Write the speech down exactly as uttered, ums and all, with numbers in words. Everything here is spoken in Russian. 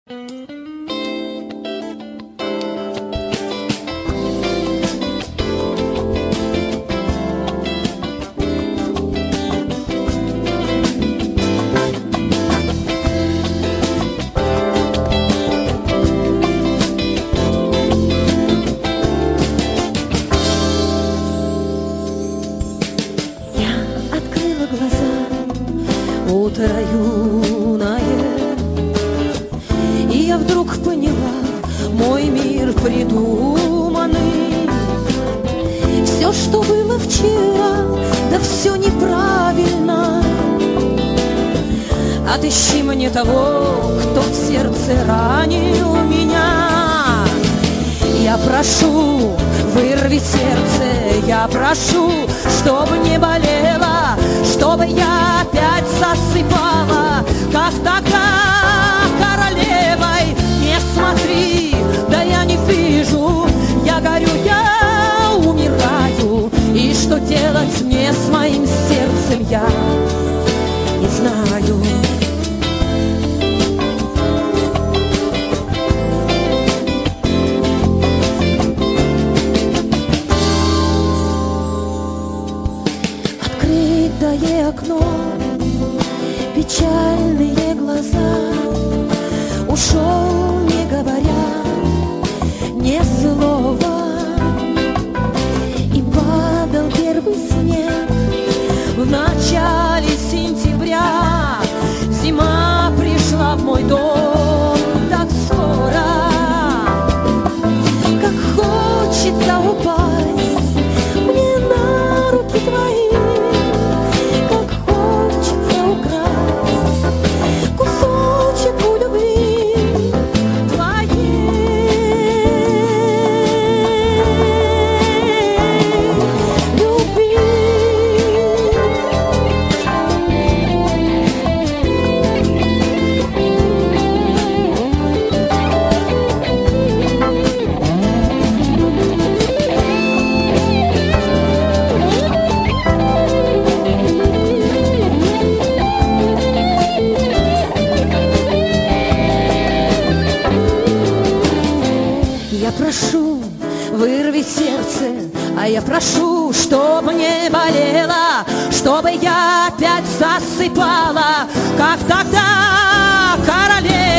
Утро юное, и я вдруг поняла, мой мир придуманный. Все, что было вчера, да все неправильно. Отыщи мне того, кто в сердце ранил меня. Я прошу, вырви сердце, я прошу, чтобы не болело, чтобы я опять засыпала, как тогда королевой. Не смотри, да я не вижу, я горю, я умираю, и что делать мне с моим сердцем, я не знаю. Открытое окно, печальные глаза, ушел, не говоря ни слова, и падал первый снег в начале сентября. Зима пришла в мой дом так скоро, как хочется упасть мне на руки твои. Я прошу, вырви сердце, а я прошу, чтобы не болело, чтобы я опять засыпала, как тогда королева.